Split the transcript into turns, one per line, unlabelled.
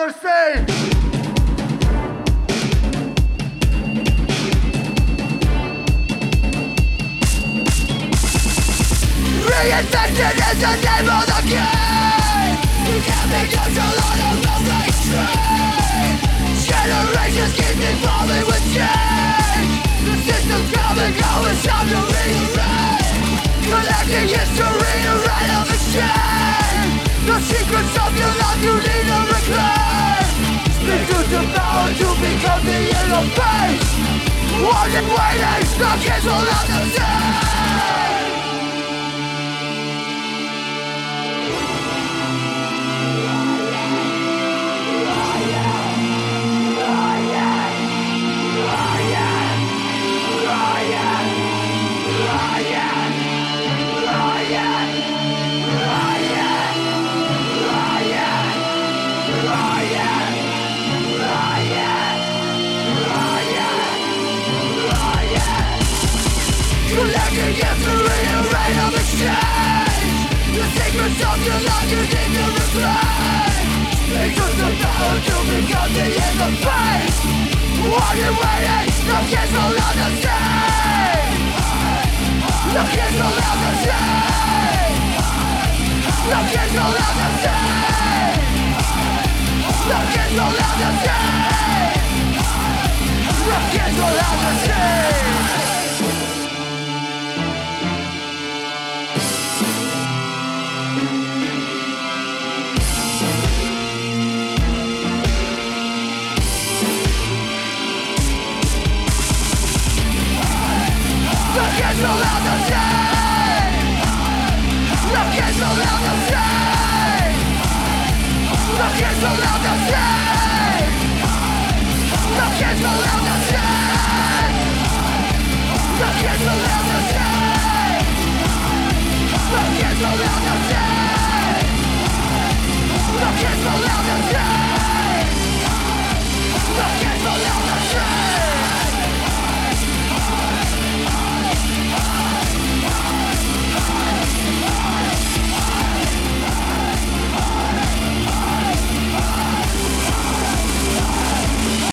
mercy. Reinvented is the name of the game. You can't be control on a moving train. Generations keep evolving with change. The system's coming, going, time to rearrange. Collecting history to write on the chain. The secrets of your life you need to reclaim. Speak to the power to become the interface. Wanted waiting, the kids will not the same. Collecting history and rate of exchange. The secrets of your life you need to reclaim. It took the power to become the interface. While you're waiting, the kids will understand. The kids will understand. The kids will understand. The kids will understand. The kids will understand. The kids will understand. The kids will understand. The kids will understand.